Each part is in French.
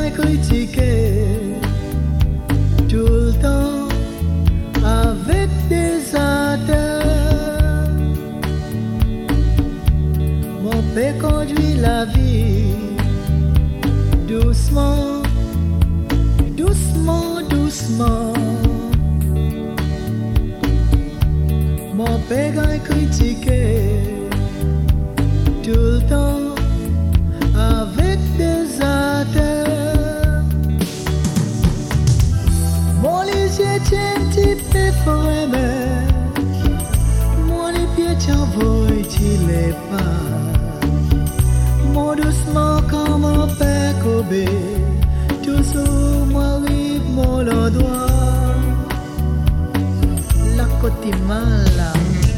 pékin critiqué tout le temps avec des attentes. Mon père conduit la vie doucement, doucement, doucement. Mon père a critiqué tout le temps avec des attentes. Mon les yeux tiennent un petit peu fermés. Mon les pieds t'envoient il est pas. Mon doucement comme un père Kobe. Toujours moi rive mon endroit. La côte mala.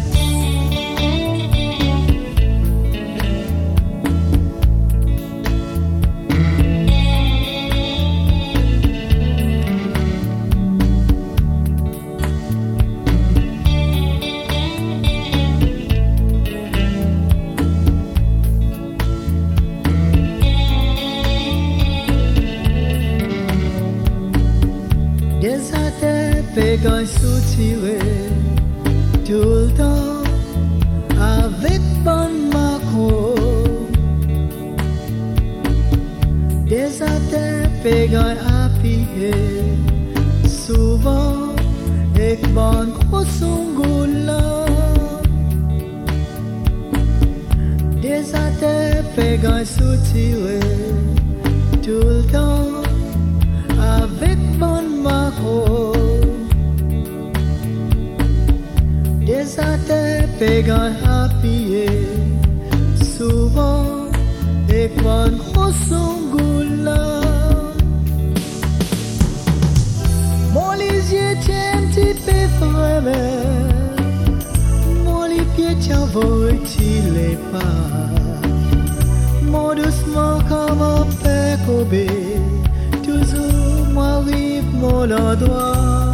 Des attaques pékin soutiré tout le temps avec bonne macro. Des attaques pékin appuyé souvent avec bonne grosse ongoula. Des attaques pékin soutiré tout le temps avec bonne macro. Des attaques pékin appuyé souvent avec bonne grosse ongoula. Mon les yeux tiennent un petit peu fermés. Mon les pieds t'envoient il est pas. Mon doucement comme un père Kobe. Toujours moi rive mon endroit.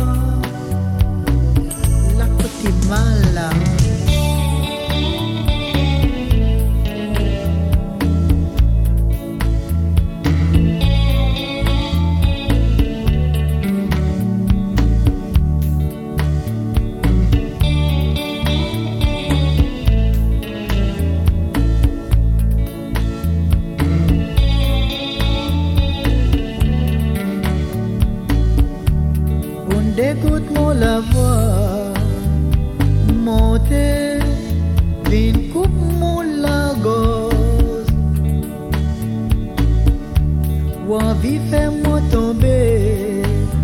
La petite mala. Écoute-moi la voix monter, vin coupe-moi la gorge. Ouah, vie fais-moi tomber,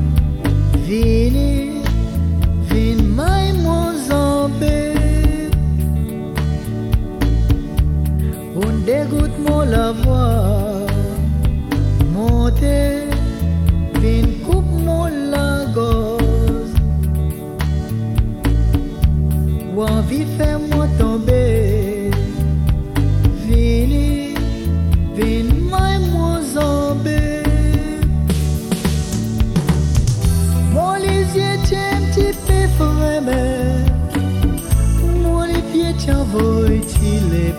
vini, vin maille-moi zambé. Écoute-moi la voix monter, vin coupe-moi la gorge. Envie fais-moi tomber, vini, vini, moi zambé. Mon les yeux tiennent un petit peu fermés. Mon les pieds t'envoient il est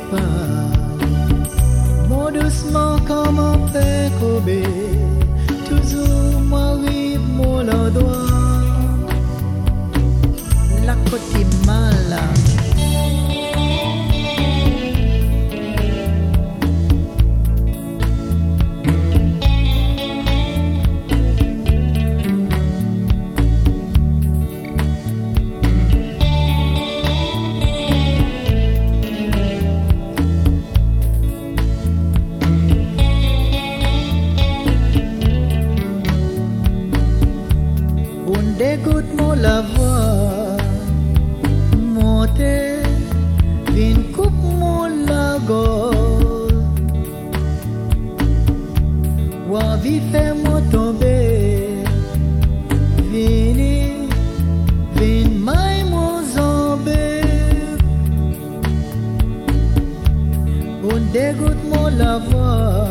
pas. Mon doucement comme un père Kobe. Toujours moi rive mon endroit. La côte mala. Écoute-moi la voix monter, vin coupe-moi la gorge. Envie fais-moi tomber, vini, vin maille-moi zambé. Écoute-moi la voix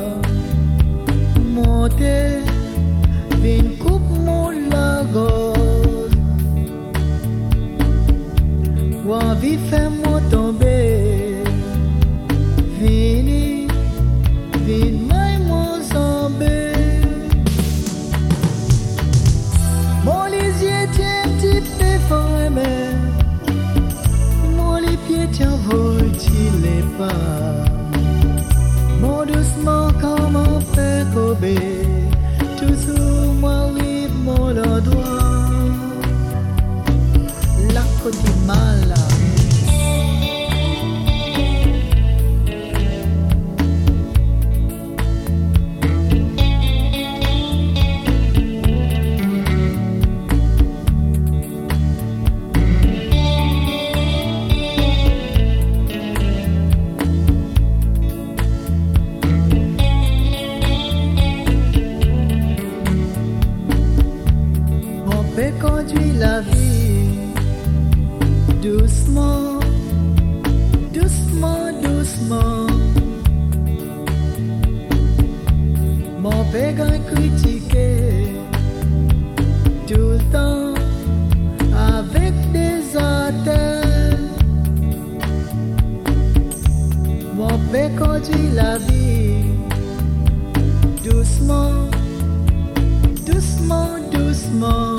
monter, vin coupe-moi la gorge. Envie fais-moi tomber, vini, vini, maille-moi zambé. doucement, doucement, doucement. Mon père critiqué tout le temps avec des attelles. Mon père conduit la vie doucement, doucement, doucement.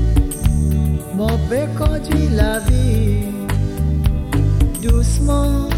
Mon père conduit la vie doucement,